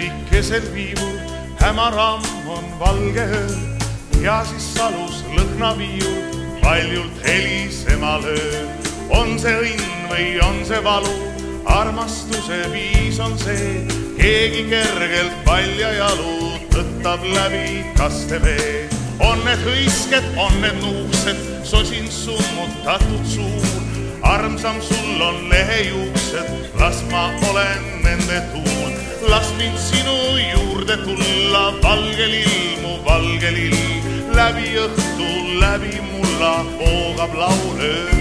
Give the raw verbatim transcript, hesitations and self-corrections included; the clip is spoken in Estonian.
kesel viivur, hämaram on valge öö ja siis salus lõhnaviiur valjult helisema löö. On see õnn või on see valu, armastuse viis on see, keegi kergelt paljajalu tõttab läbi kastevee. On need hõisked, on need nuuksed, sosin summutatud suur, armsam sul on lehejuuksed, las ma olen nende tuul. Las mind sinu juurde tulla, valgel ilmu, valgel ilm, läbi õhtu, läbi mulla voogab laulöö.